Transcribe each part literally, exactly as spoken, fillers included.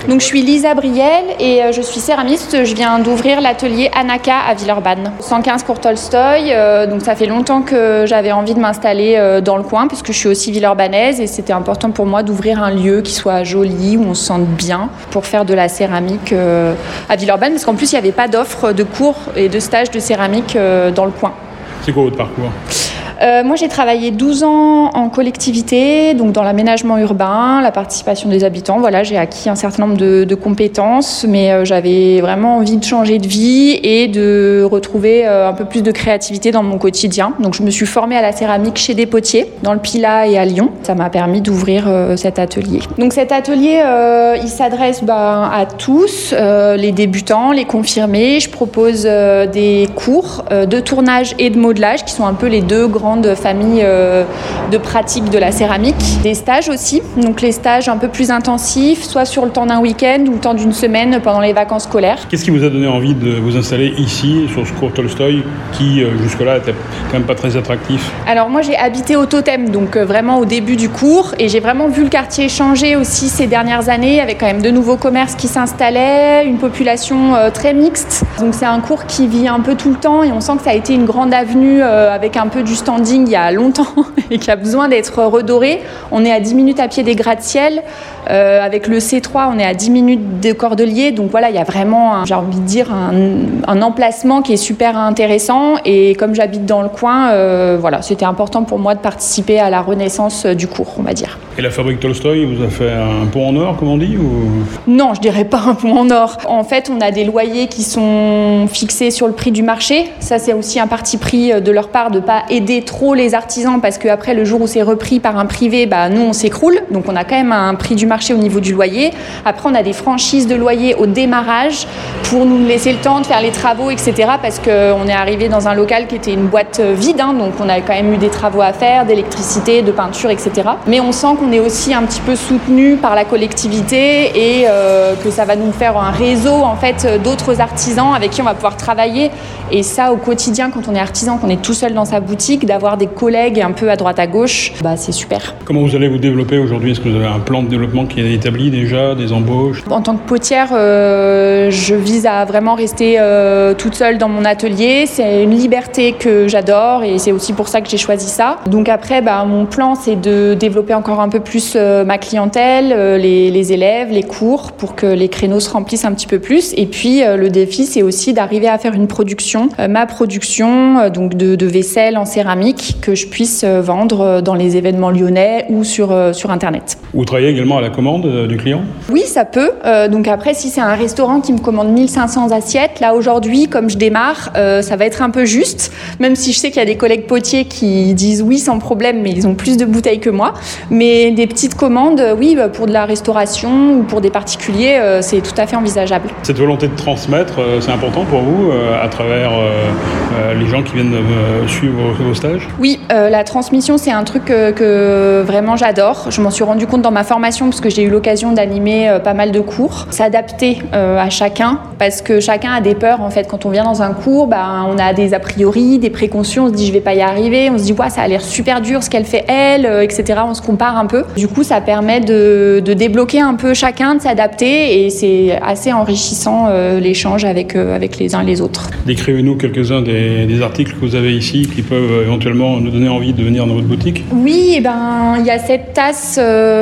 Donc je suis Lisa Briel et je suis céramiste. Je viens d'ouvrir l'atelier Anaka à Villeurbanne. cent quinze cours Tolstoï, euh, donc ça fait longtemps que j'avais envie de m'installer euh, dans le coin puisque je suis aussi villeurbanaise et c'était important pour moi d'ouvrir un lieu qui soit joli, où on se sente bien pour faire de la céramique euh, à Villeurbanne parce qu'en plus il n'y avait pas d'offres de cours et de stages de céramique euh, dans le coin. C'est quoi votre parcours ? Euh, moi, j'ai travaillé douze ans en collectivité, donc dans l'aménagement urbain, la participation des habitants. Voilà, j'ai acquis un certain nombre de, de compétences, mais euh, j'avais vraiment envie de changer de vie et de retrouver euh, un peu plus de créativité dans mon quotidien. Donc, je me suis formée à la céramique chez des potiers, dans le Pilat et à Lyon. Ça m'a permis d'ouvrir euh, cet atelier. Donc, cet atelier, euh, il s'adresse bah, à tous, euh, les débutants, les confirmés. Je propose euh, des cours euh, de tournage et de modelage, qui sont un peu les deux grands de famille euh, de pratique de la céramique. Des stages aussi, donc les stages un peu plus intensifs, soit sur le temps d'un week-end ou le temps d'une semaine pendant les vacances scolaires. Qu'est-ce qui vous a donné envie de vous installer ici, sur ce cours Tolstoï, qui euh, jusque-là était quand même pas très attractif ? Alors moi j'ai habité au Totem, donc euh, vraiment au début du cours, et j'ai vraiment vu le quartier changer aussi ces dernières années, avec quand même de nouveaux commerces qui s'installaient, une population euh, très mixte. Donc c'est un cours qui vit un peu tout le temps et on sent que ça a été une grande avenue euh, avec un peu du stand il y a longtemps et qui a besoin d'être redoré. On est à dix minutes à pied des gratte-ciel. Euh, avec le C trois, on est à dix minutes de Cordeliers. Donc voilà, il y a vraiment, un, j'ai envie de dire, un, un emplacement qui est super intéressant. Et comme j'habite dans le coin, euh, voilà, c'était important pour moi de participer à la renaissance du cours, on va dire. Et la fabrique Tolstoï vous a fait un pont en or, comme on dit, ou... Non, je dirais pas un pont en or. En fait, on a des loyers qui sont fixés sur le prix du marché. Ça, c'est aussi un parti pris de leur part de pas aider trop les artisans parce qu'après, le jour où c'est repris par un privé, bah, nous, on s'écroule. Donc, on a quand même un prix du marché au niveau du loyer. Après, on a des franchises de loyer au démarrage pour nous laisser le temps de faire les travaux, et cetera. Parce qu'on est arrivé dans un local qui était une boîte vide. Hein, donc, on a quand même eu des travaux à faire, d'électricité, de peinture, et cetera. Mais on sent qu'on est aussi un petit peu soutenu par la collectivité et euh, que ça va nous faire un réseau en fait, d'autres artisans avec qui on va pouvoir travailler. Et ça, au quotidien, quand on est artisan, qu'on est tout seul dans sa boutique, d'avoir des collègues un peu à droite à gauche, bah, c'est super. Comment vous allez vous développer aujourd'hui ? Est-ce que vous avez un plan de développement qui est établi déjà, des embauches ? En tant que potière, euh, je vise à vraiment rester euh, toute seule dans mon atelier. C'est une liberté que j'adore et c'est aussi pour ça que j'ai choisi ça. Donc après, bah, mon plan, c'est de développer encore un peu plus euh, ma clientèle, euh, les, les élèves, les cours, pour que les créneaux se remplissent un petit peu plus. Et puis, euh, le défi, c'est aussi d'arriver à faire une production, euh, ma production euh, donc de, de vaisselle en céramique, que je puisse euh, vendre dans les événements lyonnais ou sur, euh, sur Internet. Vous travaillez également à la commande euh, du client ? Oui, ça peut. Euh, donc après, si c'est un restaurant qui me commande mille cinq cents assiettes, là aujourd'hui, comme je démarre, euh, ça va être un peu juste, même si je sais qu'il y a des collègues potiers qui disent oui sans problème, mais ils ont plus de bouteilles que moi. Mais des petites commandes, oui, pour de la restauration ou pour des particuliers, euh, c'est tout à fait envisageable. Cette volonté de transmettre, euh, c'est important pour vous euh, à travers euh, euh, les gens qui viennent euh, suivre vos, vos stages ? Oui, euh, la transmission, c'est un truc que, que vraiment j'adore. Je m'en suis rendu compte dans ma formation parce que j'ai eu l'occasion d'animer euh, pas mal de cours. S'adapter euh, à chacun parce que chacun a des peurs en fait. Quand on vient dans un cours, bah, on a des a priori, des précautions, on se dit je vais pas y arriver, on se dit ouais, ça a l'air super dur ce qu'elle fait elle, euh, et cetera. On se compare un peu. Du coup, ça permet de, de débloquer un peu chacun, de s'adapter et c'est assez enrichissant euh, l'échange avec, euh, avec les uns et les autres. Décrivez-nous quelques-uns des, des articles que vous avez ici qui peuvent éventuellement nous donner envie de venir dans votre boutique. Oui, et ben il y a cette tasse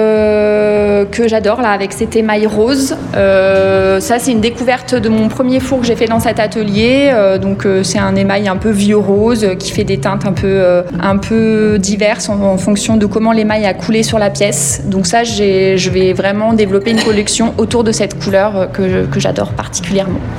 euh, que j'adore là avec cet émail rose. Euh, ça c'est une découverte de mon premier four que j'ai fait dans cet atelier. Euh, donc euh, c'est un émail un peu vieux rose euh, qui fait des teintes un peu euh, un peu diverses en, en fonction de comment l'émail a coulé sur la pièce. Donc ça j'ai, je vais vraiment développer une collection autour de cette couleur euh, que, que j'adore particulièrement.